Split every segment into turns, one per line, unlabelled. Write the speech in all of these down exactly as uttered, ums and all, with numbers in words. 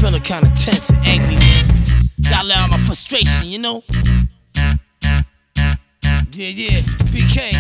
feeling kinda tense and angry, man. Gotta let out my frustration, you know? Yeah, yeah, B K,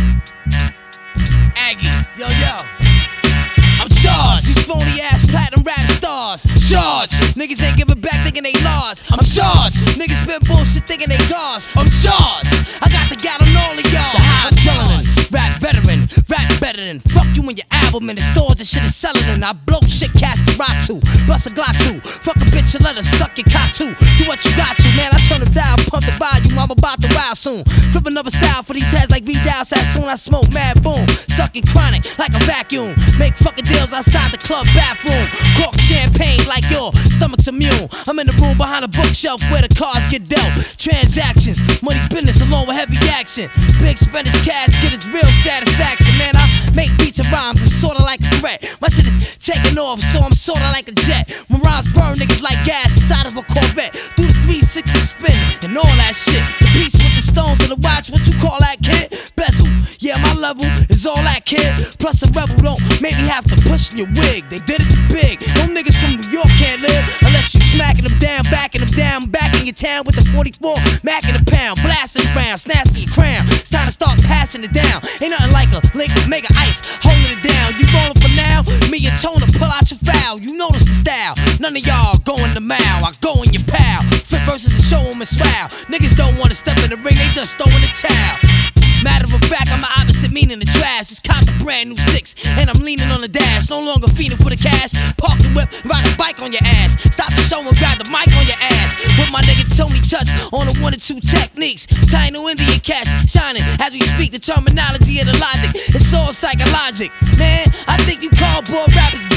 Aggie, yo, yo. I'm charged. These phony ass platinum rap stars. Charged. Niggas ain't giving back thinking they lost. I'm charged. Niggas spit bullshit thinking they gods. I'm charged. I got the gat on all of y'all. The high adrenaline. Rap veteran. Rap better than. Fuck you and your album in the stores. The shit is selling and I blow shit cast to rock to. Bust a Glock to. Fuck a bitch and let her suck your cock too. Do what you got to, man. I turn the dial, pump the volume. I'm about to wild soon. Flip another style for these heads like V-Dow. As soon I smoke mad boom. Sucking chronic like a vacuum. Make fucking deals outside the club bathroom. Cork champagne like your stomach's immune. I'm in the room behind a bookshelf where the cards get dealt. Transactions, money business along with heavy action. Big spenders cash get its real satisfaction. Man, I make beats and rhymes, I'm sorta like a threat. My shit is taking off, so I'm sorta like a jet. When rhymes burn niggas like gas inside of a Corvette. Do the three sixty spin and all that shit. The piece with the stones and the watch, what you call that, kid? Bezel, yeah, my level is all that, kid. Plus a rebel don't make me have to push in your wig. They did it too big. No niggas from New York can't live unless you smacking them down, backing them down, back in your town with the forty-four, macking a pound, blasting around, snatching your crown. It's time to start passing it down. Ain't nothing like a link with mega ice holding it down. You rolling for now? Me and Tona pull out your foul. You notice the style. None of y'all go in the mouth. I go in your pal. Flip verses and show 'em and swow. Niggas don't wanna step in the ring, they just throw in the towel. Matter of fact, I'm the opposite meaning the trash. Just cock a brand new six, and I'm leaning on the dash. No longer feeding for the cash. Park the whip, ride a bike on your ass. Stop the show and grab the mic on your ass. With my nigga Tony Touch on the one or two techniques. Tiny Indian cats shining as we speak the terminology of the logic. It's all psychologic. Man, I think you cardboard rappers